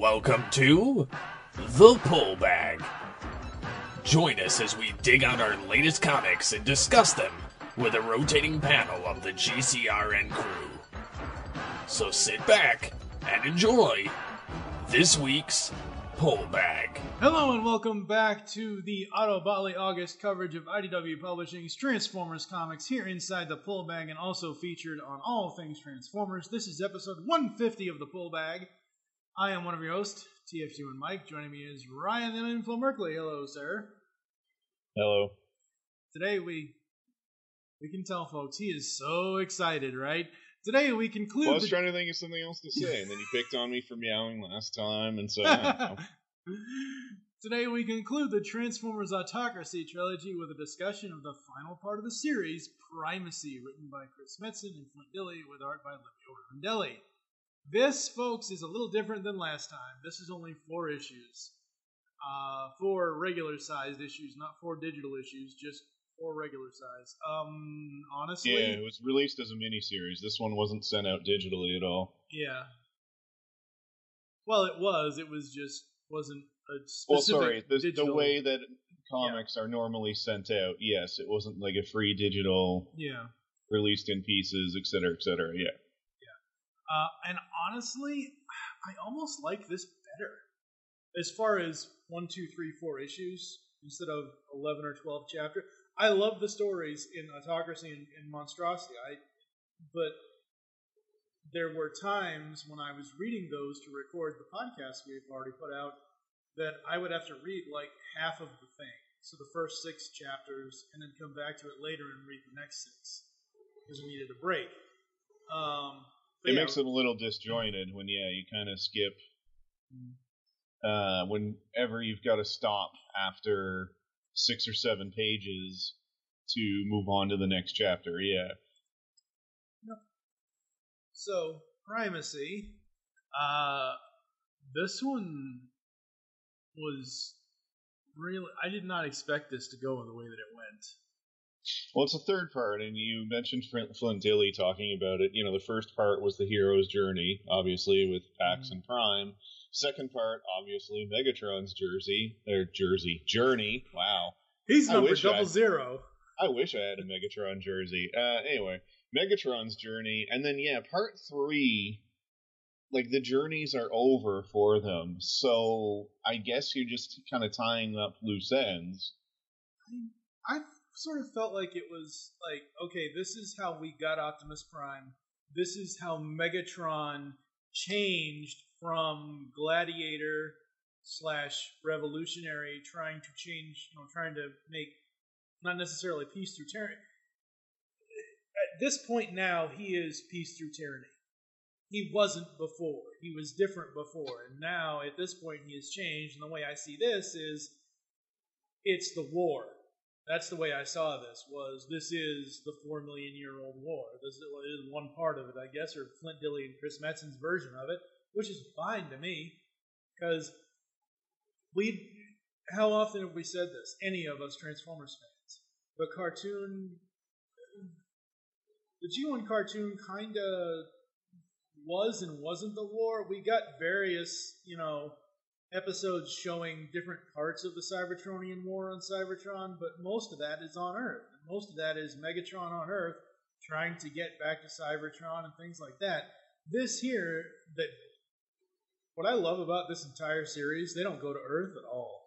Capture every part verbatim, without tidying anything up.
Welcome to The Pull Bag. Join us as we dig out our latest comics and discuss them with a rotating panel of the G C R N crew. So sit back and enjoy this week's Pull Bag. Hello and welcome back to the Otto Botley August coverage of I D W Publishing's Transformers comics here inside the Pull Bag and also featured on all things Transformers. This is episode one fifty of the Pull Bag. I am one of your hosts, T F two and Mike. Joining me is Ryan the Info Merkley. Hello, sir. Hello. Today we we can tell folks he is so excited, right? Today we conclude. Well, I was the... trying to think of something else to say, and then you picked on me for meowing last time, and so. I don't know. Today we conclude the Transformers Autocracy trilogy with a discussion of the final part of the series, Primacy, written by Chris Metzen and Flint Dille, with art by Livio Rondelli. This, folks, is a little different than last time. This is only four issues. Uh, four regular-sized issues, not four digital issues, just four regular size. Um, honestly... Yeah, it was released as a miniseries. This one wasn't sent out digitally at all. Yeah. Well, it was. It was just... wasn't a specific Well, sorry, the, digital... the way that comics yeah. are normally sent out, yes, it wasn't like a free digital... Yeah. Released in pieces, et cetera, et cetera, yeah. Uh, and honestly, I almost like this better. As far as one, two, three, four issues instead of eleven or twelve chapters. I love the stories in Autocracy and, and Monstrosity. I, but there were times when I was reading those to record the podcast we've already put out that I would have to read like half of the thing. So the first six chapters and then come back to it later and read the next six because we needed a break. Um... It yeah. makes it a little disjointed when, yeah, you kind of skip. Uh, whenever you've got to stop after six or seven pages to move on to the next chapter, yeah. Yep. So, Primacy. Uh, this one was really... I did not expect this to go the way that it went. Well, it's a third part, and you mentioned Flint Dille talking about it. You know, the first part was the hero's journey, obviously, with Pax mm-hmm. and Prime. Second part, obviously, Megatron's jersey, or jersey, journey. Wow. He's number double I, zero. I wish I had a Megatron jersey. Uh, anyway, Megatron's journey, and then, yeah, part three, like, the journeys are over for them, so I guess you're just kind of tying up loose ends. I... I sort of felt like it was like, okay, this is how we got Optimus Prime. This is how Megatron changed from gladiator slash revolutionary, trying to change, you know, trying to make not necessarily peace through tyranny. At this point now, he is peace through tyranny. He wasn't before. He was different before. And now, at this point, he has changed. And the way I see this is, it's the war. That's the way I saw this, was this is the four million year old war. This is one part of it, I guess, or Flint Dille and Chris Metzen's version of it, which is fine to me, because we, how often have we said this, any of us Transformers fans? The cartoon, the G one cartoon kind of was and wasn't the war. We got various, you know, episodes showing different parts of the Cybertronian war on Cybertron, but most of that is on Earth. And most of that is Megatron on Earth trying to get back to Cybertron and things like that. This here, that what I love about this entire series, they don't go to Earth at all.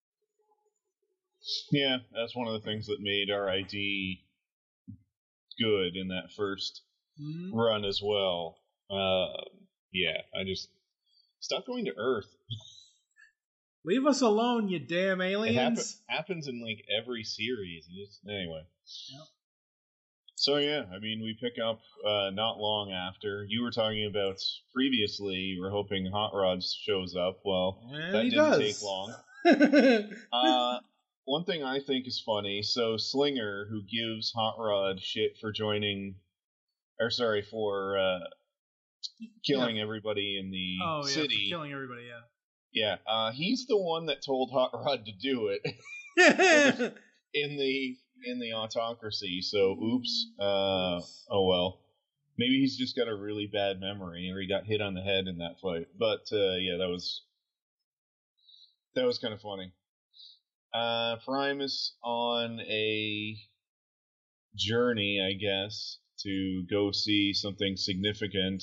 Yeah, that's one of the things that made R I D good in that first mm-hmm. run as well. Uh, yeah, I just... Stop going to Earth. Leave us alone, you damn aliens. It happen, happens in, like, every series. It's, anyway. Yep. So, yeah, I mean, we pick up uh, not long after. You were talking about previously, you were hoping Hot Rod shows up. Well, and that he didn't does. take long. uh, one thing I think is funny, so Slinger, who gives Hot Rod shit for joining, or sorry, for uh, killing yeah. everybody in the oh, city. Yeah, killing everybody, yeah. Yeah, uh, he's the one that told Hot Rod to do it in the in the Autocracy. So, oops. Uh, oh well. Maybe he's just got a really bad memory, or he got hit on the head in that fight. But uh, yeah, that was That was kind of funny. Uh, Prime is on a journey, I guess, to go see something significant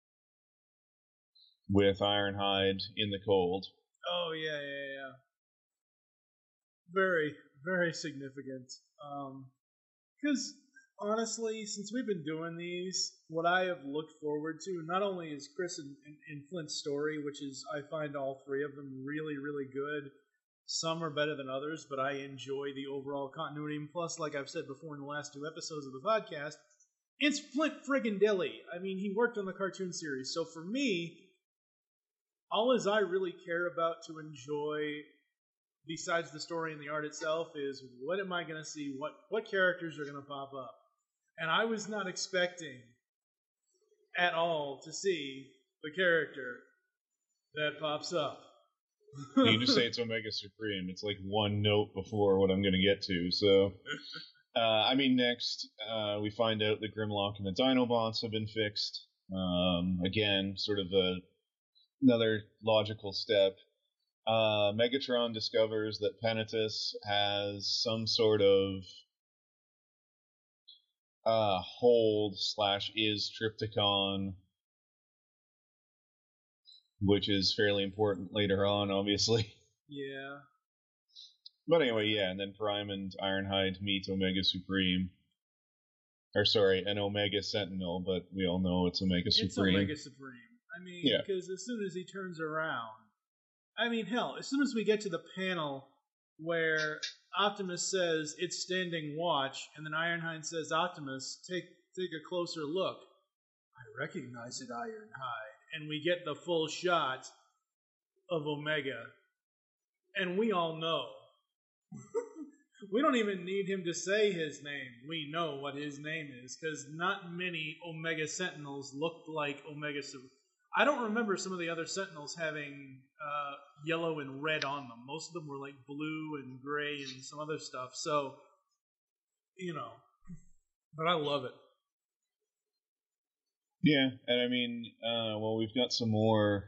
with Ironhide in the cold. Oh, yeah, yeah, yeah. Very, very significant. Because, um, honestly, since we've been doing these, what I have looked forward to, not only is Chris and, and, and Flint's story, which is, I find all three of them really, really good. Some are better than others, but I enjoy the overall continuity. And plus, like I've said before in the last two episodes of the podcast, it's Flint friggin' Dille. I mean, he worked on the cartoon series. So for me, all as I really care about to enjoy, besides the story and the art itself, is what am I going to see? What what characters are going to pop up? And I was not expecting at all to see the character that pops up. You just say it's Omega Supreme. It's like one note before what I'm going to get to. So, uh, I mean, next uh, we find out the Grimlock and the Dinobots have been fixed. Um, again, sort of a, another logical step. Uh, Megatron discovers that Penitus has some sort of uh, hold slash is Trypticon, which is fairly important later on, obviously. Yeah. But anyway, yeah, and then Prime and Ironhide meet Omega Supreme. Or sorry, an Omega Sentinel, but we all know it's Omega It's Supreme. Omega Supreme. I mean, Yeah. because as soon as he turns around, I mean, hell, as soon as we get to the panel where Optimus says it's standing watch, and then Ironhide says, Optimus, take take a closer look. I recognize it, Ironhide. And we get the full shot of Omega. And we all know. We don't even need him to say his name. We know what his name is, because not many Omega Sentinels looked like Omega Supreme. I don't remember some of the other Sentinels having uh, yellow and red on them. Most of them were like blue and gray and some other stuff. So, you know, but I love it. Yeah, and I mean, uh, well, we've got some more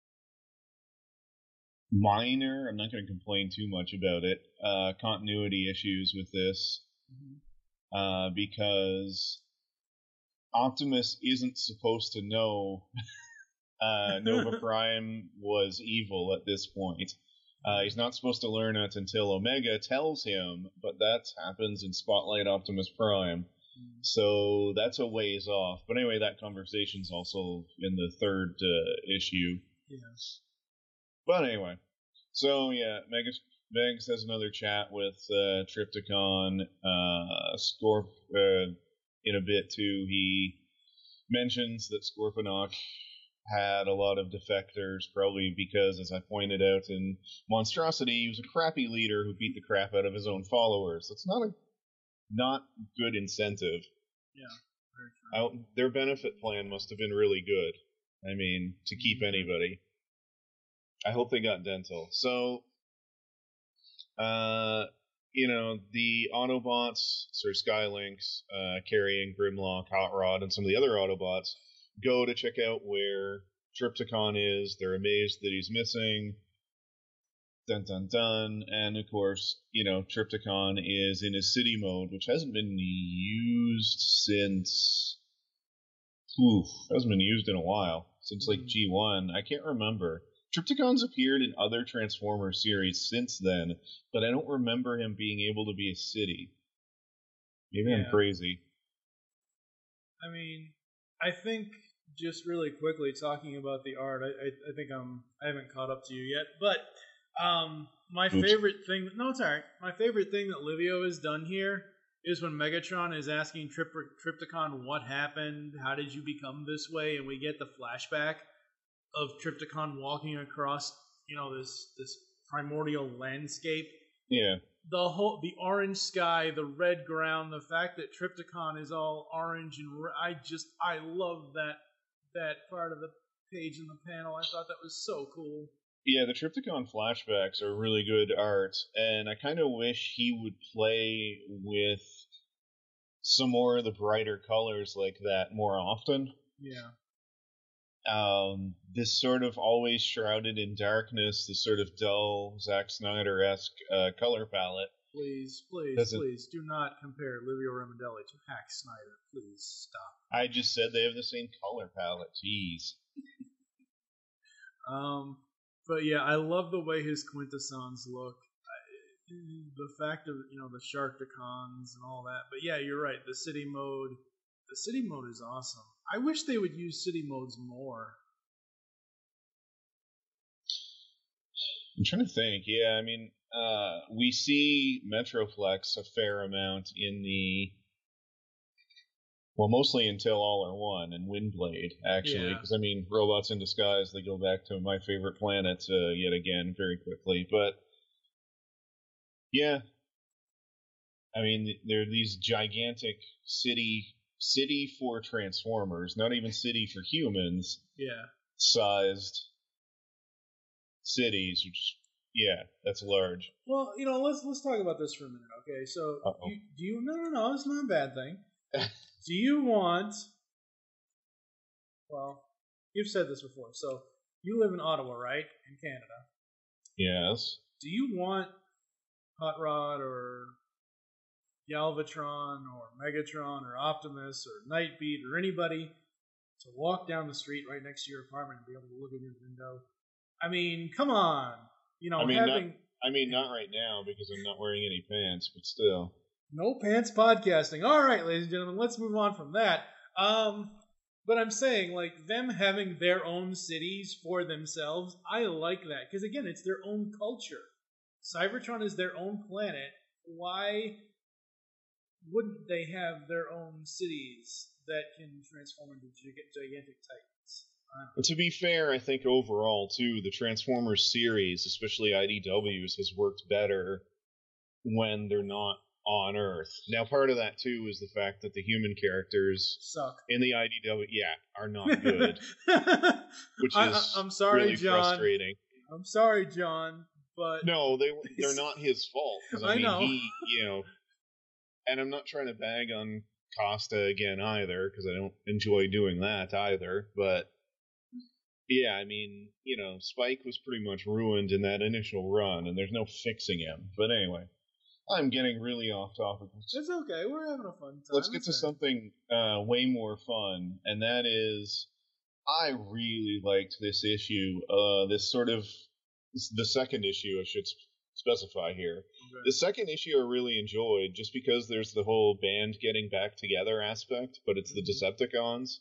minor, I'm not going to complain too much about it, uh, continuity issues with this, mm-hmm. uh, because Optimus isn't supposed to know uh, Nova Prime was evil at this point. Uh, he's not supposed to learn it until Omega tells him, but that happens in Spotlight Optimus Prime. So that's a ways off. But anyway, that conversation's also in the third uh, issue. Yes. But anyway, so yeah, Megas, Megs has another chat with uh, Trypticon. Uh, Scorp, uh, in a bit too, he mentions that Scorponok had a lot of defectors, probably because, as I pointed out in Monstrosity, he was a crappy leader who beat the crap out of his own followers. That's not a not good incentive. Yeah. I, their benefit plan must have been really good. I mean, to keep anybody. I hope they got dental. So, uh, you know, the Autobots, Sir Skylynx, uh, carrying Grimlock, Hot Rod, and some of the other Autobots, go to check out where Trypticon is. They're amazed that he's missing. Dun dun dun. And of course, you know, Trypticon is in his city mode, which hasn't been used since. Oof, hasn't been used in a while. Since like G one. I can't remember. Trypticon's appeared in other Transformers series since then, but I don't remember him being able to be a city. Maybe yeah. I'm crazy. I mean, I think just really quickly talking about the art, I, I, I think I'm I haven't caught up to you yet, but um, my Oops. favorite thing. No, it's alright. My favorite thing that Livio has done here is when Megatron is asking Trip, Trypticon what happened, how did you become this way, and we get the flashback of Trypticon walking across, you know, this this primordial landscape. Yeah. The whole, the orange sky, the red ground, the fact that Trypticon is all orange and re- I just I love that that part of the page in the panel. I thought that was so cool. Yeah, the Trypticon flashbacks are really good art, and I kind of wish he would play with some more of the brighter colors like that more often. Yeah. Um, this sort of always shrouded in darkness, this sort of dull Zack Snyder-esque uh, color palette. Please, please, Doesn't- please do not compare Livio Ramondelli to Hack Snyder. Please stop. I just said they have the same color palette. Jeez. Um, but yeah, I love the way his quintessons look. I, the fact of, you know, the Sharkticons and all that. But yeah, you're right. The city mode, the city mode is awesome. I wish they would use city modes more. I'm trying to think. Yeah, I mean, uh, we see Metroplex a fair amount in the, well, mostly until All Are One and Windblade, actually. Yeah. Because, I mean, Robots in Disguise, they go back to my favorite planet uh, yet again very quickly. But, yeah. I mean, there are these gigantic city city for Transformers, not even city for humans, Yeah. sized cities, which, yeah, that's large. Well, you know, let's let's talk about this for a minute, okay? So, Uh-oh. you, do you? No, no, no. It's not a bad thing. Do you want? Well, you've said this before. So, you live in Ottawa, right, in Canada? Yes. Do you want Hot Rod or Galvatron or Megatron or Optimus or Nightbeat or anybody to walk down the street right next to your apartment and be able to look in your window? I mean, come on. You know, I mean, having not, I mean, not right now because I'm not wearing any pants, but still. no pants podcasting. All right, ladies and gentlemen, let's move on from that. Um, but I'm saying, like, them having their own cities for themselves, I like that. Because, again, it's their own culture. Cybertron is their own planet. Why wouldn't they have their own cities that can transform into gig- gigantic titans? I don't know. But to be fair, I think overall, too, the Transformers series, especially I D W's, has worked better when they're not on Earth. Now, part of that, too, is the fact that the human characters Suck. in the I D W, yeah, are not good, which I- is I- I'm sorry, really John. frustrating. I'm sorry, John, but No, they they're not his fault. 'Cause, I, I mean, know. he, you know, and I'm not trying to bag on Costa again either, because I don't enjoy doing that either. But yeah, I mean, you know, Spike was pretty much ruined in that initial run, and there's no fixing him. But anyway, I'm getting really off topic. it's okay. We're having a fun time. Let's get It's to all right. something uh, way more fun, and that is, I really liked this issue. Uh, this sort of the second issue, I should specify here. Okay. The second issue I really enjoyed, just because there's the whole band getting back together aspect, but it's the Decepticons.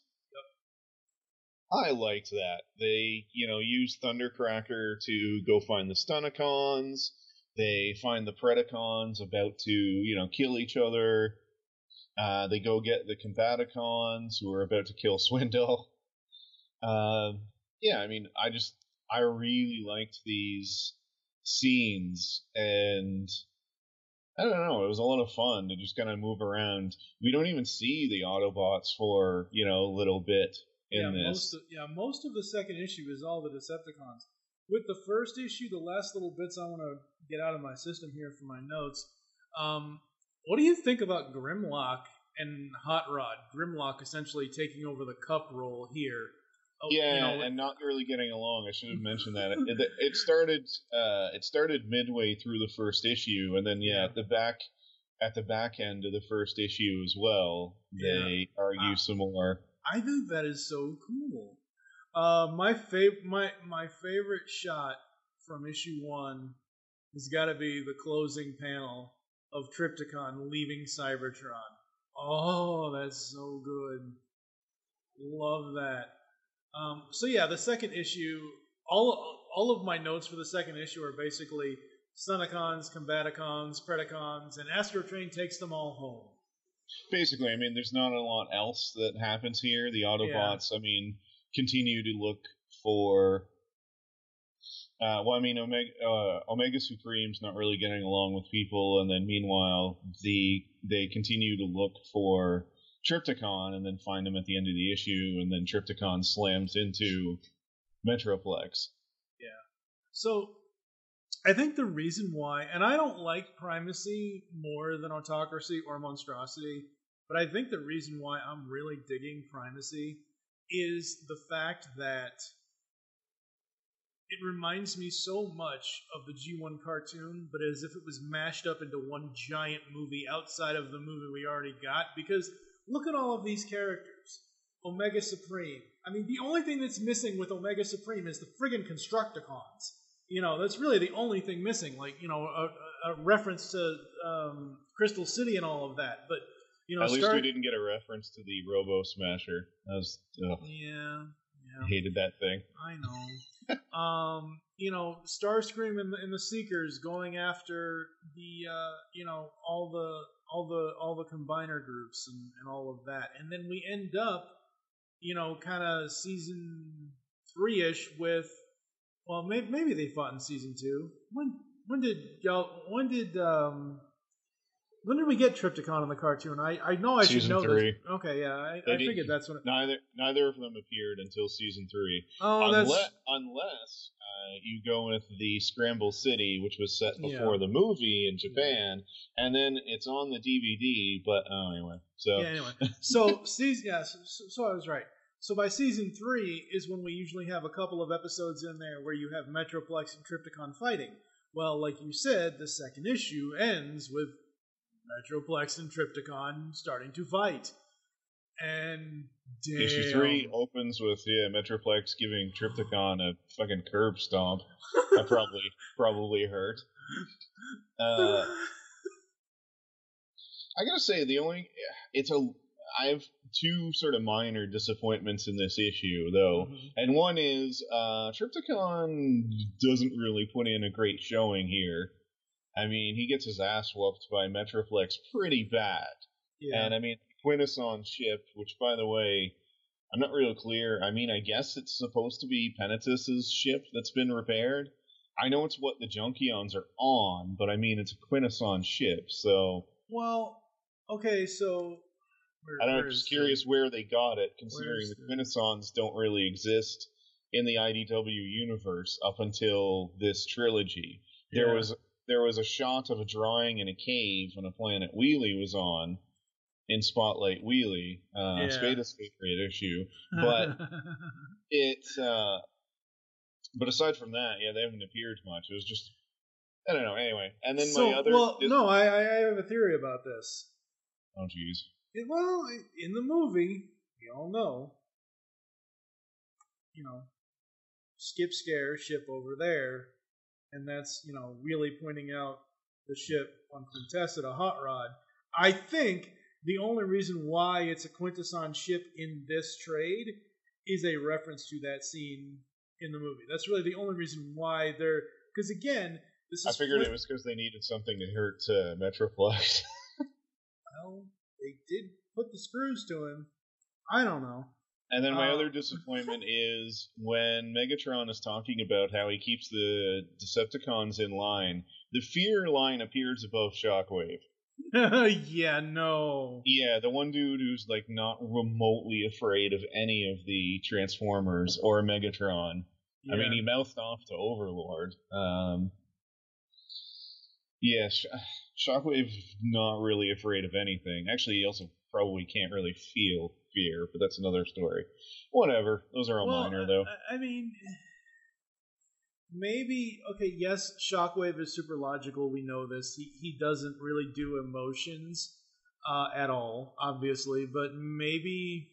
I liked that. They, you know, use Thundercracker to go find the Stunicons. They find the Predacons about to, you know, kill each other. Uh, they go get the Combaticons who are about to kill Swindle. Uh, yeah, I mean, I just, I really liked these scenes, and I don't know, it was a lot of fun to just kind of move around. We don't even see the Autobots for, you know, a little bit in yeah, this. most of, yeah, most of the second issue is all the Decepticons. With the first issue, the last little bits I want to get out of my system here for my notes. Um, what do you think about Grimlock and Hot Rod? Grimlock essentially taking over the cup role here. Oh, Yeah, you know, and not really getting along. I should have mentioned that. It, it, it started. Uh, it started midway through the first issue, and then yeah, Yeah. at the back, at the back end of the first issue as well, they argue Ah. some more. I think that is so cool. Uh, my fav- my my favorite shot from issue one has got to be the closing panel of Trypticon leaving Cybertron. Oh, that's so good. Love that. Um, so yeah, the second issue. All all of my notes for the second issue are basically Stunicons, Combaticons, Predacons, and Astrotrain takes them all home. Basically, I mean, there's not a lot else that happens here. The Autobots, I mean, continue to look for. Uh, well, I mean, Omega, uh, Omega Supreme's not really getting along with people, and then meanwhile, the they continue to look for Trypticon, and then find him at the end of the issue, and then Trypticon slams into Metroplex. So, I think the reason why, and I don't like primacy more than autocracy or monstrosity, but I think the reason why I'm really digging primacy is the fact that it reminds me so much of the G one cartoon, but as if it was mashed up into one giant movie outside of the movie we already got. Because look at all of these characters. Omega Supreme. I mean, the only thing that's missing with Omega Supreme is the friggin' Constructicons. You know, that's really the only thing missing. Like, you know, a, a reference to um, Crystal City and all of that. But, you know, at least Star- we didn't get a reference to the Robo Smasher. That was, ugh, yeah, yeah. I hated that thing. I know. um, you know, Starscream and the, and the Seekers going after the, uh, you know, all the all the all the combiner groups and, and all of that, and then we end up, you know, kind of season three-ish with, well, maybe, maybe they fought in season two. When when did y'all? When did um? When did we get Trypticon in the cartoon? I, I know I Season should know three. this. Okay, yeah, I, They I did- figured that's when. It, Neither neither of them appeared until season three. oh, that's unless unless uh, you go with the Scramble City, which was set before Yeah. the movie in Japan, and then it's on the D V D. But oh, anyway, so yeah. Anyway, so season yeah, so, so- so I was right. So by season three is when we usually have a couple of episodes in there where you have Metroplex and Trypticon fighting. Well, like you said, the second issue ends with Metroplex and Trypticon starting to fight. And damn. issue three opens with yeah Metroplex giving Trypticon a fucking curb stomp. That probably probably hurt. Uh, I gotta say the only it's a I have two sort of minor disappointments in this issue though, Mhm. and one is uh, Trypticon doesn't really put in a great showing here. I mean, he gets his ass whooped by Metroplex pretty bad, Yeah. and I mean Quintesson ship, which by the way, I'm not real clear. I mean, I guess it's supposed to be Penetus's ship that's been repaired. I know it's what the Junkions are on, but I mean it's a Quintesson ship, so Well, okay, so where, I don't know. where I'm just is curious the- where they got it, considering where's the the- Quintessons don't really exist in the I D W universe up until this trilogy. There Yeah. was there was a shot of a drawing in a cave on a planet Wheelie was on in Spotlight Wheelie, uh, Yeah. Spada's favorite issue. But it, uh, but aside from that, yeah, they haven't appeared much. It was just, I don't know. Anyway, and then so, my other, well, dis- no, I, I have a theory about this. oh jeez, It- well, in the movie, we all know, you know, Skip Scare ship over there, and that's, you know, really pointing out the ship on Quintessa to Hot Rod. I think the only reason why it's a Quintesson ship in this trade is a reference to that scene in the movie. That's really the only reason why they're, because again, this I is figured flip- it was because they needed something to hurt uh, Metroplex. Well, they did put the screws to him. I don't know. And then my Uh, other disappointment is when Megatron is talking about how he keeps the Decepticons in line, the Fear line appears above Shockwave. Yeah, no. Yeah, the one dude who's like not remotely afraid of any of the Transformers or Megatron. I mean, Yeah. he mouthed off to Overlord. Um, yeah, Sh- Shockwave not really afraid of anything. Actually, he also probably can't really feel fear, but that's another story. Whatever. Those are all Well, minor, though. I, I mean, maybe, okay, yes, Shockwave is super logical. We know this. He, he doesn't really do emotions uh, at all, obviously, but maybe.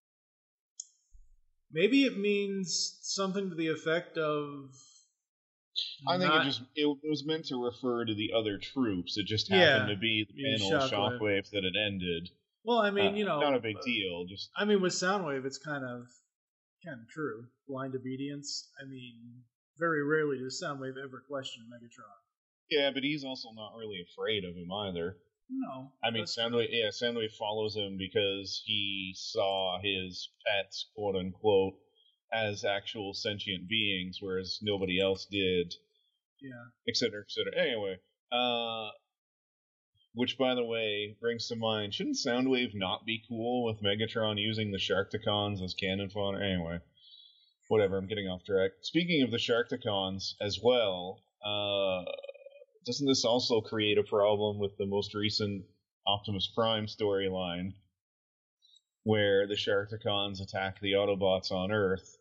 Maybe it means something to the effect of. I think not- it just it was meant to refer to the other troops. It just Yeah, happened to be the being panel of Shockwave. Shockwave that it ended. Well, I mean, Uh, you know, not a big uh, deal. Just I mean, with Soundwave, it's kind of kind of true. Blind obedience. I mean, very rarely does Soundwave ever question Megatron. yeah, but he's also not really afraid of him either. No, I mean, that's- Soundwave, yeah, Soundwave follows him because he saw his pets, quote unquote, as actual sentient beings, whereas nobody else did, yeah. et cetera, et cetera. Anyway, uh, which, by the way, brings to mind, shouldn't Soundwave not be cool with Megatron using the Sharkticons as cannon fodder? Anyway, whatever, I'm getting off track. Speaking of the Sharkticons as well, uh, doesn't this also create a problem with the most recent Optimus Prime storyline? where the Sharkticons attack the Autobots on Earth.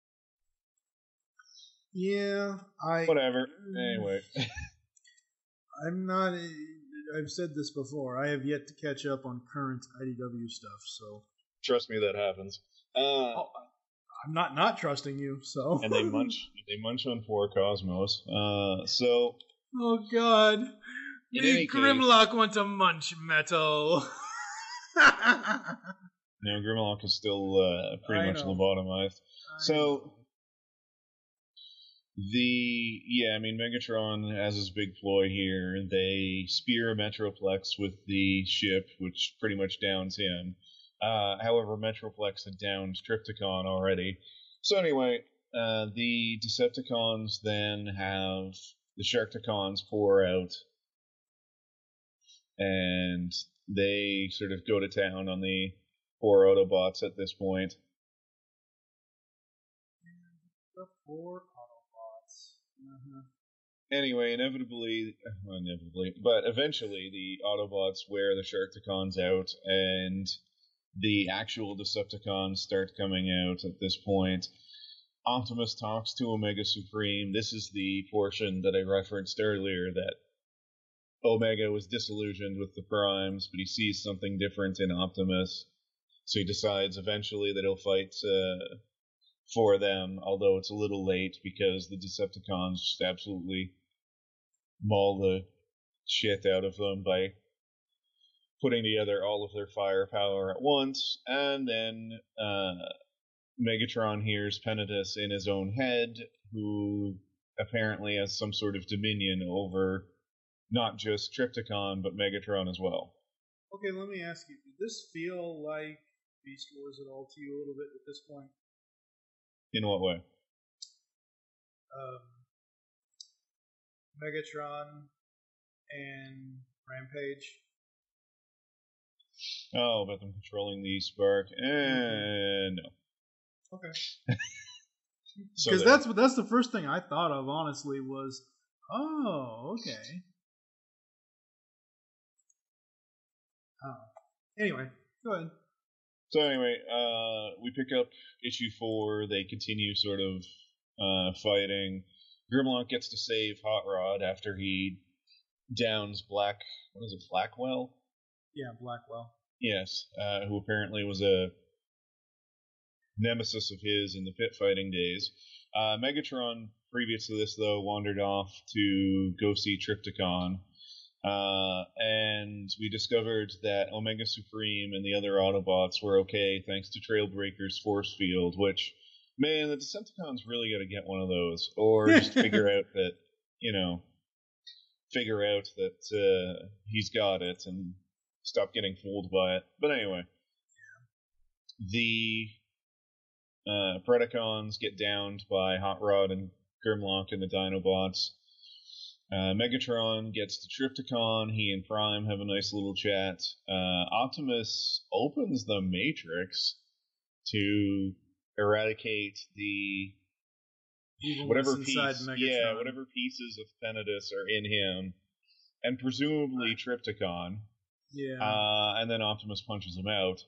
Yeah, I. Whatever. Anyway. I'm not. I've said this before. I have yet to catch up on current I D W stuff, so. Trust me, that happens. Uh, oh, I'm not not trusting you, so. And they munch. They munch on four Cosmos. Uh, so. Oh God. The Grimlock case, wants to munch metal. No, Grimlock is still uh, pretty I much know. lobotomized. I so, know. the, yeah, I mean, Megatron has his big ploy here. They spear a Metroplex with the ship, which pretty much downs him. Uh, however, Metroplex had downed Trypticon already. So anyway, uh, the Decepticons then have the Sharkticons pour out, and they sort of go to town on the four Autobots at this point. The four Autobots. Uh-huh. Anyway, inevitably, well, inevitably, but eventually the Autobots wear the Sharkticons out, and the actual Decepticons start coming out at this point. Optimus talks to Omega Supreme. This is the portion that I referenced earlier, that Omega was disillusioned with the Primes, but he sees something different in Optimus. So he decides eventually that he'll fight uh, for them, although it's a little late because the Decepticons just absolutely maul the shit out of them by putting together all of their firepower at once. And then uh, Megatron hears Penidus in his own head, who apparently has some sort of dominion over not just Trypticon, but Megatron as well. Okay, let me ask you, did this feel like Beast Wars at all to you a little bit at this point? In what way? Um, Megatron and Rampage. Oh, about them controlling the spark? Eh, mm-hmm. No. Okay. Because so that's that's the first thing I thought of, honestly, was, oh, okay. Oh. Anyway, go ahead. So anyway, uh, we pick up issue four. They continue sort of uh, fighting. Grimlock gets to save Hot Rod after he downs Black. What is it, Blackwell? Yeah, Blackwell. Yes, uh, who apparently was a nemesis of his in the pit fighting days. Uh, Megatron, previous to this though, wandered off to go see Trypticon. Uh, and we discovered that Omega Supreme and the other Autobots were okay thanks to Trailbreaker's force field, which, man, the Decepticons really got to get one of those. Or just figure out that, you know, figure out that uh, he's got it and stop getting fooled by it. But anyway, the uh, Predacons get downed by Hot Rod and Grimlock and the Dinobots. Uh, Megatron gets to Trypticon. He and Prime have a nice little chat. Uh, Optimus opens the Matrix to eradicate the Evilness whatever piece, Megatron. yeah, whatever pieces of Penidus are in him, and presumably Trypticon. Yeah. Uh, and then Optimus punches him out,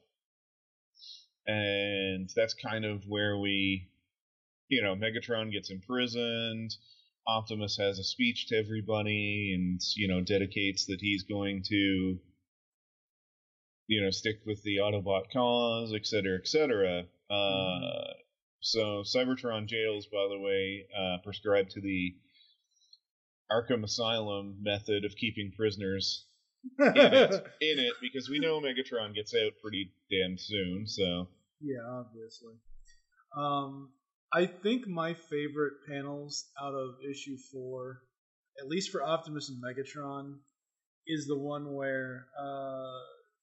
and that's kind of where we, you know, Megatron gets imprisoned. Optimus has a speech to everybody and, you know, dedicates that he's going to, you know, stick with the Autobot cause, et cetera, et cetera. Uh, mm-hmm. So Cybertron jails, by the way, uh, prescribed to the Arkham Asylum method of keeping prisoners in it, in it, because we know Megatron gets out pretty damn soon, so. Yeah, obviously. Um... I think my favorite panels out of issue four, at least for Optimus and Megatron, is the one where uh,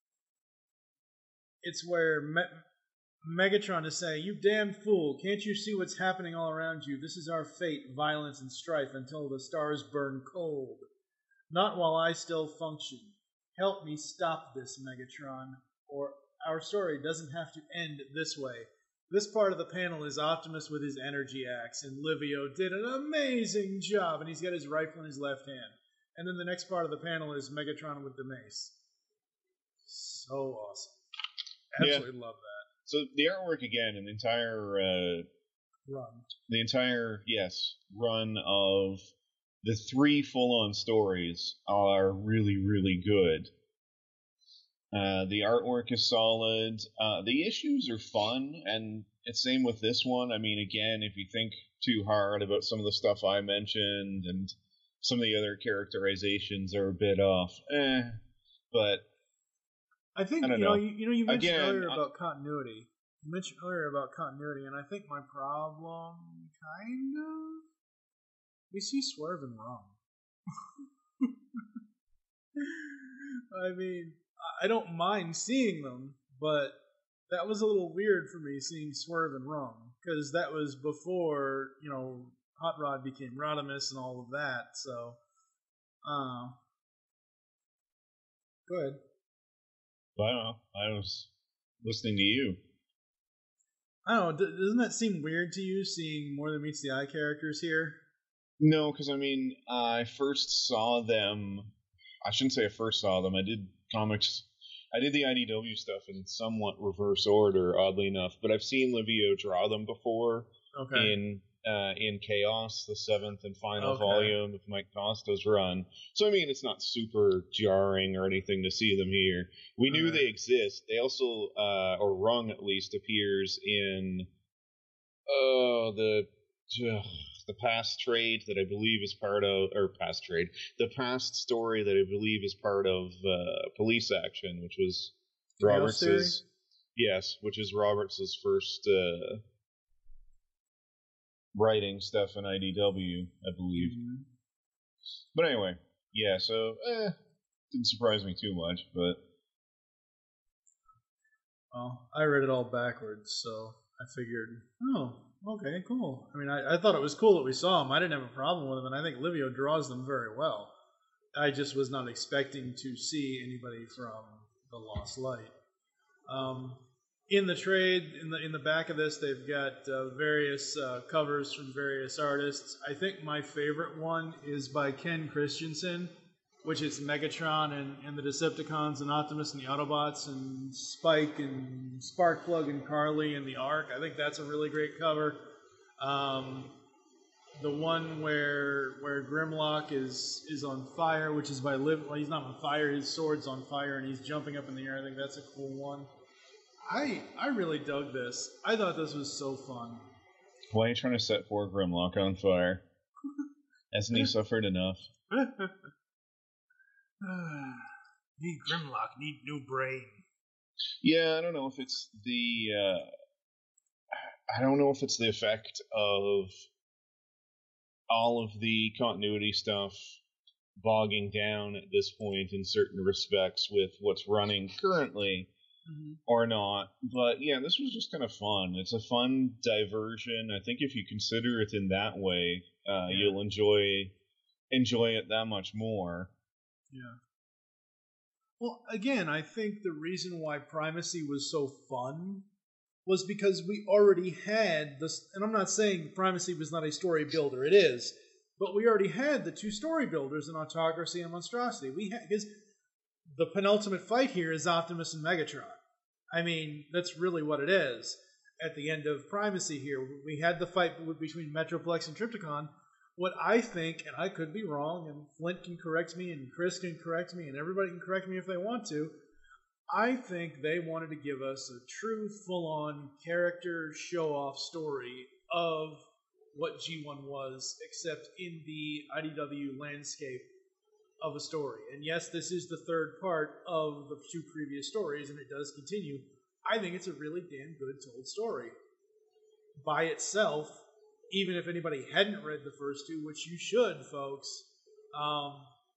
it's where Me- Megatron is saying, "You damn fool! Can't you see what's happening all around you? This is our fate: violence and strife until the stars burn cold. Not while I still function. Help me stop this, Megatron, or our story doesn't have to end this way." This part of the panel is Optimus with his energy axe, and Livio did an amazing job, and he's got his rifle in his left hand. And then the next part of the panel is Megatron with the mace. So awesome. Absolutely yeah. love that. So the artwork again, an entire uh, run, the entire yes run of the three full-on stories are really, really good. Uh, the artwork is solid. Uh, the issues are fun, and it's same with this one. I mean, again, if you think too hard about some of the stuff I mentioned and some of the other characterizations are a bit off, eh. But I think I don't you know, know. You, you know, you mentioned again, earlier I, about continuity. You mentioned earlier about continuity, and I think my problem, kind of, we see Swerve and Rum. I mean, I don't mind seeing them, but that was a little weird for me seeing Swerve and Rum, because that was before, you know, Hot Rod became Rodimus and all of that. So, uh, go ahead. I don't know. I was listening to you. I don't know. Doesn't that seem weird to you, seeing More Than Meets the Eye characters here? No, because I mean, I first saw them. I shouldn't say I first saw them. I did comics. I did the I D W stuff in somewhat reverse order, oddly enough. But I've seen Livio draw them before. Okay. In uh, in Chaos, the seventh and final Okay. volume of Mike Costa's run. So I mean, it's not super jarring or anything to see them here. We Okay. knew they exist. They also, uh, or Rung at least, appears in oh the. Uh, the past trade that I believe is part of, or past trade, the past story that I believe is part of uh, Police Action, which was Roberts's, yes, which is Roberts's first uh, writing stuff in I D W, I believe. Mm-hmm. But anyway, yeah, so eh, didn't surprise me too much, but well, I read it all backwards, so I figured, oh. Okay, cool. I mean, I, I thought it was cool that we saw them. I didn't have a problem with them, and I think Livio draws them very well. I just was not expecting to see anybody from The Lost Light. Um, in the trade, in the in the back of this, they've got uh, various uh, covers from various artists. I think my favorite one is by Ken Christensen, which is Megatron and, and the Decepticons and Optimus and the Autobots and Spike and Sparkplug and Carly and the Ark. I think that's a really great cover. Um, the one where where Grimlock is is on fire, which is by Liv. Well, he's not on fire. His sword's on fire and he's jumping up in the air. I think that's a cool one. I I really dug this. I thought this was so fun. Why are you trying to set poor Grimlock on fire? Hasn't he suffered enough? Need Grimlock, need new brain. Yeah, I don't know if it's the uh, I don't know if it's the effect of all of the continuity stuff bogging down at this point in certain respects with what's running currently, mm-hmm. or not. But yeah, this was just kind of fun. It's a fun diversion. I think if you consider it in that way, uh, yeah. you'll enjoy enjoy it that much more. Yeah. Well, again, I think the reason why Primacy was so fun was because we already had this, and I'm not saying Primacy was not a story builder, it is, but we already had the two story builders in Autocracy and Monstrosity. We had, because the penultimate fight here is Optimus and Megatron. I mean, that's really what it is. At the end of Primacy here, we had the fight between Metroplex and Trypticon. What I think, and I could be wrong, and Flint can correct me, and Chris can correct me, and everybody can correct me if they want to, I think they wanted to give us a true, full-on character show-off story of what G one was, except in the I D W landscape of a story. And yes, this is the third part of the two previous stories, and it does continue. I think it's a really damn good told story. By itself, even if anybody hadn't read the first two, which you should, folks, um,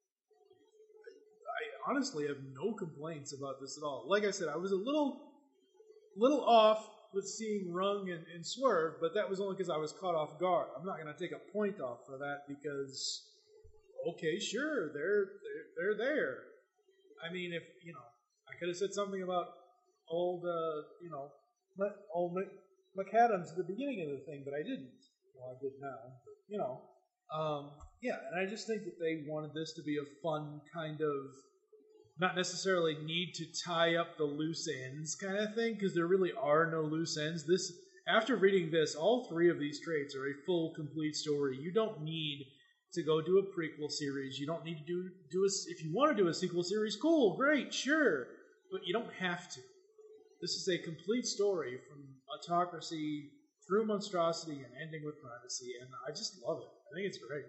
I honestly have no complaints about this at all. Like I said, I was a little little off with seeing Rung and, and Swerve, but that was only because I was caught off guard. I'm not going to take a point off for that because, okay, sure, they're, they're, they're there. I mean, if, you know, I could have said something about old, uh, you know, old McAdams at the beginning of the thing, but I didn't. Well, I did now, but, you know. Um, yeah, and I just think that they wanted this to be a fun kind of not necessarily need to tie up the loose ends kind of thing, because there really are no loose ends. This, after reading this, all three of these traits are a full, complete story. You don't need to go do a prequel series. You don't need to do do a, if you want to do a sequel series, cool, great, sure, but you don't have to. This is a complete story from Autocracy through Monstrosity and ending with Primacy, and I just love it. I think it's great.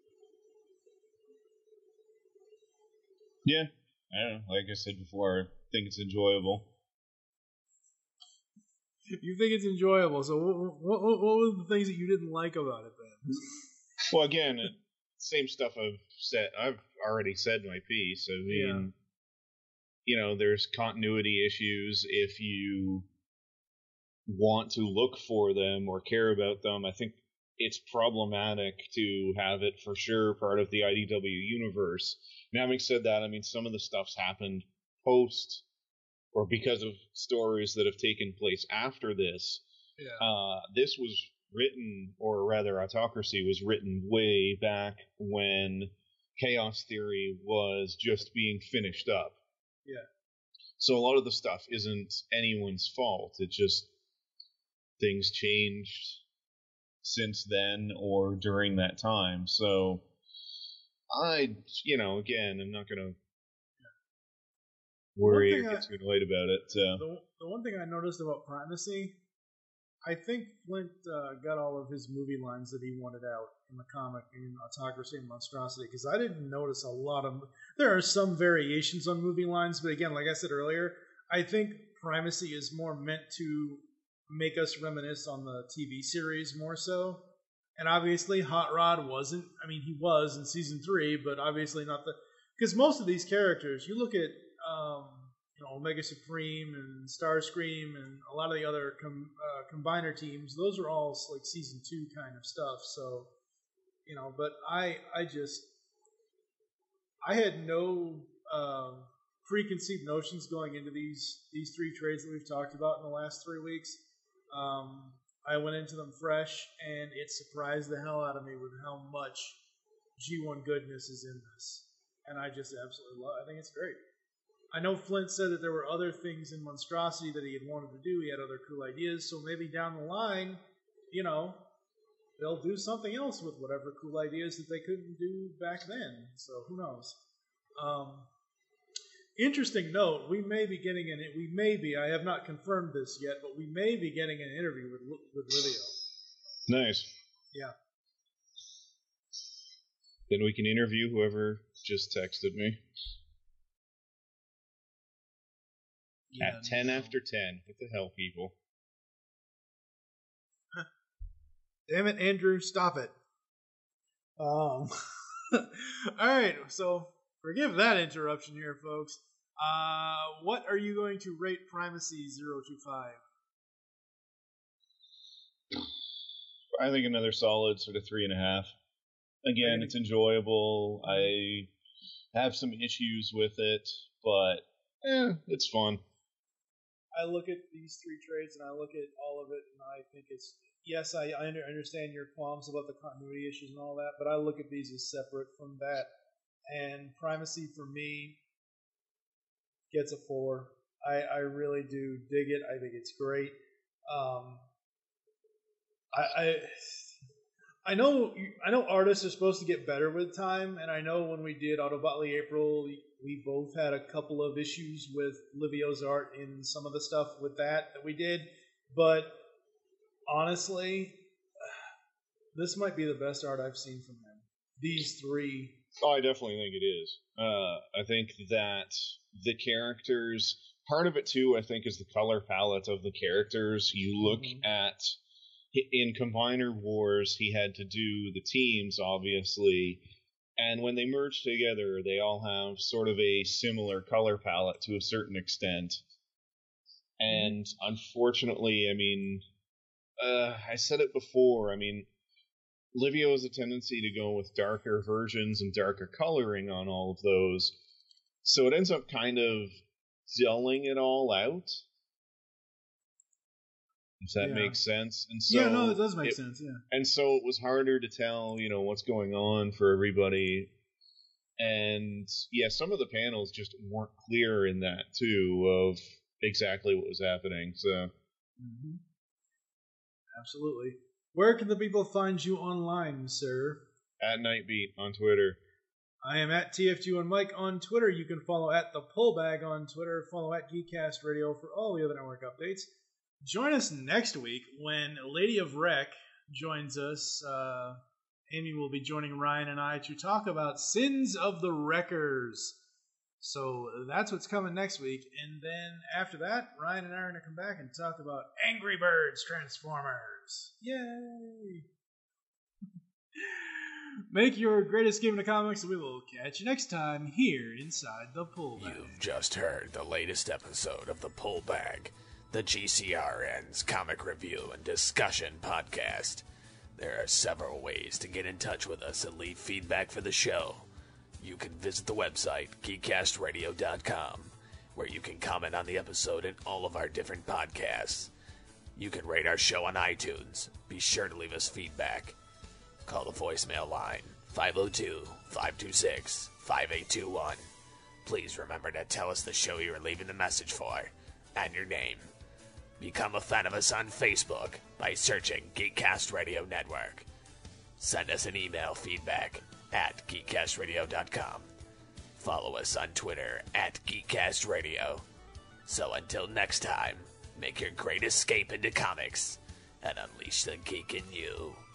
Yeah, I don't know. Like I said before, I think it's enjoyable. You think it's enjoyable, so what, what, what were the things that you didn't like about it then? Well, again, same stuff I've said. I've already said my piece. I mean, yeah. you know, there's continuity issues if you want to look for them or care about them. I think it's problematic to have it for sure part of the I D W universe. Now, having said that, I mean, some of the stuff's happened post or because of stories that have taken place after this. Yeah. Uh, this was written, or rather Autocracy was written way back when Chaos Theory was just being finished up. Yeah. So a lot of the stuff isn't anyone's fault. It just things changed since then or during that time. So I, you know, again, I'm not going to worry or get I, too annoyed about it. Uh, the, the one thing I noticed about Primacy, I think Flint uh, got all of his movie lines that he wanted out in the comic in Autocracy and Monstrosity, because I didn't notice a lot of... There are some variations on movie lines, but again, like I said earlier, I think Primacy is more meant to make us reminisce on the T V series more so. And obviously Hot Rod wasn't. I mean, he was in season three, but obviously not the... Because most of these characters, you look at um, you know, Omega Supreme and Starscream and a lot of the other com- uh, combiner teams, those are all like season two kind of stuff. So, you know, but I, I just... I had no uh, preconceived notions going into these, these three trades that we've talked about in the last three weeks. Um, I went into them fresh, and it surprised the hell out of me with how much G one goodness is in this. And I just absolutely love it. I think it's great. I know Flint said that there were other things in Monstrosity that he had wanted to do. He had other cool ideas, so maybe down the line, you know, they'll do something else with whatever cool ideas that they couldn't do back then. So who knows? Um, Interesting note, we may be getting an, we may be, I have not confirmed this yet, but we may be getting an interview with with Livio. Nice. Yeah. Then we can interview whoever just texted me. Yeah, At ten no. after ten. What the hell, people? Damn it, Andrew, stop it. Um. Alright, so forgive that interruption here, folks. Uh, what are you going to rate Primacy zero to five? I think another solid sort of three and a half. Again, it's enjoyable. I have some issues with it, but eh, it's fun. I look at these three trades and I look at all of it, and I think it's yes, I, I understand your qualms about the continuity issues and all that, but I look at these as separate from that. And Primacy for me gets a four. I, I really do dig it. I think it's great. Um, I, I I know I know artists are supposed to get better with time, and I know when we did Autobotly April, we, we both had a couple of issues with Livio's art in some of the stuff with that that we did. But honestly, this might be the best art I've seen from him. These three. Oh, I definitely think it is. Uh, I think that the characters, part of it too, I think, is the color palette of the characters. You look mm-hmm. at, in Combiner Wars, he had to do the teams, obviously, and when they merge together, they all have sort of a similar color palette to a certain extent. And mm-hmm. unfortunately, I mean, uh, I said it before, I mean, Livio has a tendency to go with darker versions and darker coloring on all of those. So it ends up kind of dulling it all out. If that yeah. makes sense. And so yeah, no, it does make it, sense, yeah. And so it was harder to tell, you know, what's going on for everybody. And yeah, some of the panels just weren't clear in that too of exactly what was happening. So, mm-hmm. Absolutely. Where can the people find you online, sir? At Nightbeat on Twitter. I am at T F G one Mike on Twitter. You can follow at The Pullbag on Twitter. Follow at Geekcast Radio for all the other network updates. Join us next week when Lady of Rec joins us. Uh, Amy will be joining Ryan and I to talk about Sins of the Wreckers. So that's what's coming next week. And then after that, Ryan and I are going to come back and talk about Angry Birds Transformers. Yay! Make your greatest game in the comics, and we will catch you next time here inside the Pullbag. You've just heard the latest episode of the Pullbag, the G C R N's comic review and discussion podcast. There are several ways to get in touch with us and leave feedback for the show. You can visit the website, geekcast radio dot com, where you can comment on the episode and all of our different podcasts. You can rate our show on iTunes. Be sure to leave us feedback. Call the voicemail line, five oh two, five two six, five eight two one. Please remember to tell us the show you are leaving the message for, and your name. Become a fan of us on Facebook by searching Geekcast Radio Network. Send us an email feedback at geekcast radio dot com. Follow us on Twitter at Geekcast Radio. So until next time, make your great escape into comics and unleash the geek in you.